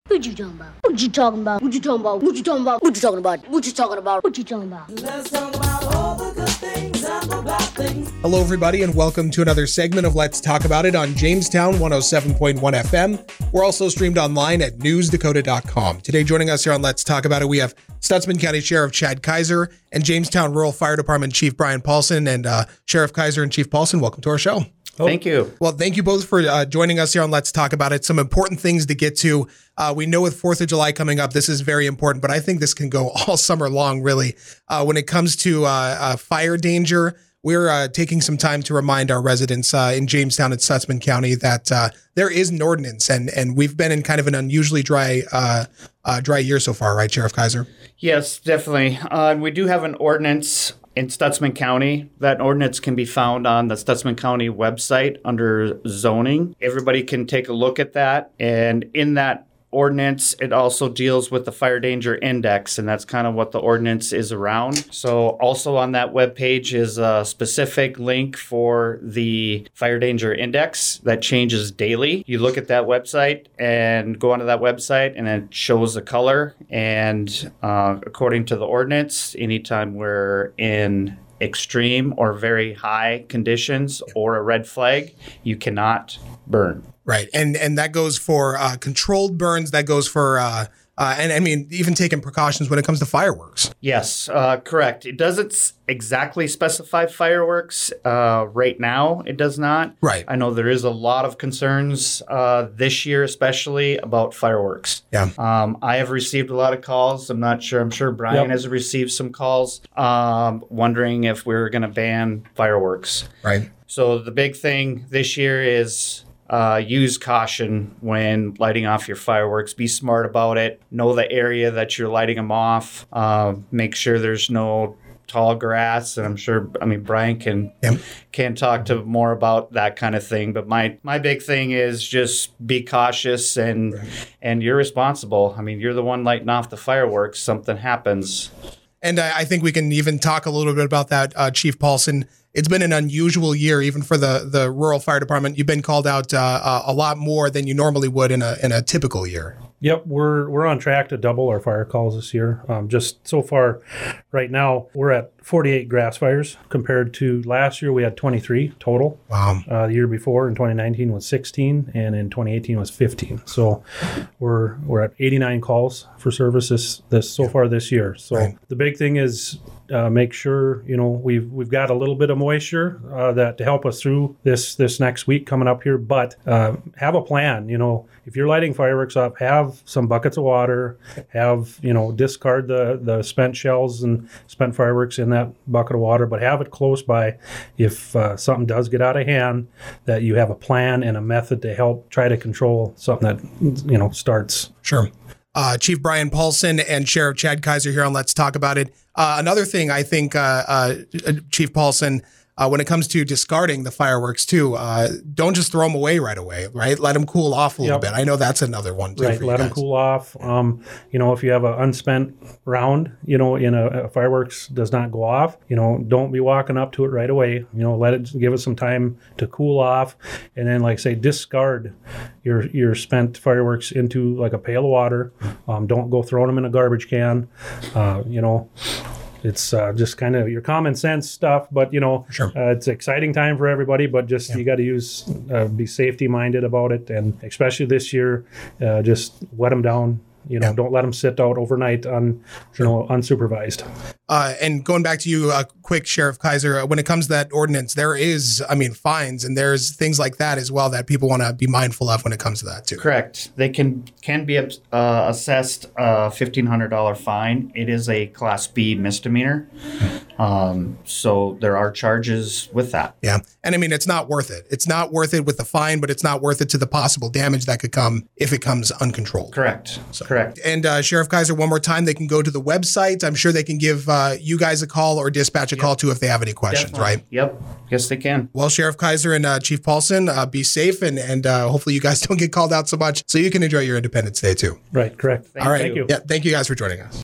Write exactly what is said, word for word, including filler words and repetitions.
What you talking about? What you talking about? What you talking about? What you talking about? What you talking about? What you talking about? What you talking about? Let's talk about all the good things and the bad things. Hello, everybody, and welcome to another segment of Let's Talk About It on Jamestown one oh seven point one F M. We're also streamed online at news dakota dot com. Today, joining us here on Let's Talk About It, we have Stutsman County Sheriff Chad Kaiser and Jamestown Rural Fire Department Chief Brian Paulson. And uh, Sheriff Kaiser and Chief Paulson, welcome to our show. Oh. Thank you. Well, thank you both for uh, joining us here on Let's Talk About It. Some important things to get to. Uh, we know with fourth of July coming up, this is very important, but I think this can go all summer long, really. Uh, when it comes to uh, uh, fire danger, we're uh, taking some time to remind our residents uh, in Jamestown and Stutsman County that uh, there is an ordinance, and and we've been in kind of an unusually dry uh, uh, dry year so far, right, Sheriff Kaiser? Yes, definitely. Uh, and we do have an ordinance in Stutsman County. That ordinance can be found on the Stutsman County website under zoning. Everybody can take a look at that. And in that ordinance, it also deals with the fire danger index, and that's kind of what the ordinance is around. So also on that webpage is a specific link for the fire danger index that changes daily. You look at that website and go onto that website, and it shows the color. And uh, according to the ordinance, anytime we're in extreme or very high conditions or a red flag, you cannot burn. Right. And and that goes for uh, controlled burns. That goes for, uh, uh, and I mean, even taking precautions when it comes to fireworks. Yes, uh, correct. It doesn't s- exactly specify fireworks uh, right now. It does not. Right. I know there is a lot of concerns uh, this year, especially about fireworks. Yeah. Um, I have received a lot of calls. I'm not sure. I'm sure Brian Yep. has received some calls um, wondering if we're going to ban fireworks. Right. So the big thing this year is uh, use caution when lighting off your fireworks. Be smart about it. Know the area that you're lighting them off. Uh, make sure there's no tall grass, and I'm sure, I mean, Brian can Yep. can talk to more about that kind of thing. But my my big thing is just be cautious and Right. and you're responsible. I mean, you're the one lighting off the fireworks. Something happens. And I, I think we can even talk a little bit about that, uh, Chief Paulson. It's been an unusual year, even for the the rural fire department. You've been called out uh, uh, a lot more than you normally would in a in a typical year. Yep, we're we're on track to double our fire calls this year. Um, just so far, right now we're at forty-eight grass fires compared to last year. We had twenty-three total. Wow. Uh, the year before in twenty nineteen was sixteen, and in twenty eighteen was fifteen. So we're we're at eighty-nine calls for service this, this so far this year. So Right. the big thing is uh, make sure you know we've we've got a little bit of moisture uh, that to help us through this this next week coming up here. But uh, have a plan. You know, if you're lighting fireworks up, have some buckets of water. Have you know discard the the spent shells and spent fireworks in that bucket of water, but have it close by if uh, something does get out of hand, that you have a plan and a method to help try to control something that you know starts. Sure. Uh, Chief Brian Paulson and Sheriff Chad Kaiser here on Let's Talk About It. Uh, another thing I think, uh, uh, Chief Paulson, uh, when it comes to discarding the fireworks too, uh, don't just throw them away right away, right? Let them cool off a little Yep. bit. I know that's another one too. Right, for you let them guys. cool off. Um, you know, if you have an unspent round, you know, in a, a fireworks does not go off, you know, don't be walking up to it right away. You know, let it give it some time to cool off, and then, like say, discard your your spent fireworks into like a pail of water. Um, don't go throwing them in a garbage can. Uh, you know. It's uh, just kind of your common sense stuff, but you know, Sure. uh, it's an exciting time for everybody. But just Yeah. you got to use, uh, be safety minded about it, and especially this year, uh, just wet them down. You know, Yeah. don't let them sit out overnight on, you know, unsupervised. Uh, and going back to you, uh, quick, Sheriff Kaiser, uh, when it comes to that ordinance, there is, I mean, fines, and there's things like that as well that people want to be mindful of when it comes to that too. Correct. They can can be uh, assessed a fifteen hundred dollars fine. It is a Class B misdemeanor. Um, so there are charges with that. Yeah. And I mean, it's not worth it. It's not worth it with the fine, but it's not worth it to the possible damage that could come if it comes uncontrolled. Correct. So- Correct. And uh, Sheriff Kaiser, one more time, they can go to the website. I'm sure they can give uh, you guys a call or dispatch a call too if they have any questions, Definitely. right? Yep. Yes, they can. Well, Sheriff Kaiser and uh, Chief Paulson, uh, be safe, and and uh, hopefully you guys don't get called out so much so you can enjoy your Independence Day too. Right. Correct. Thank All right. Thank you. Yeah. Thank you guys for joining us.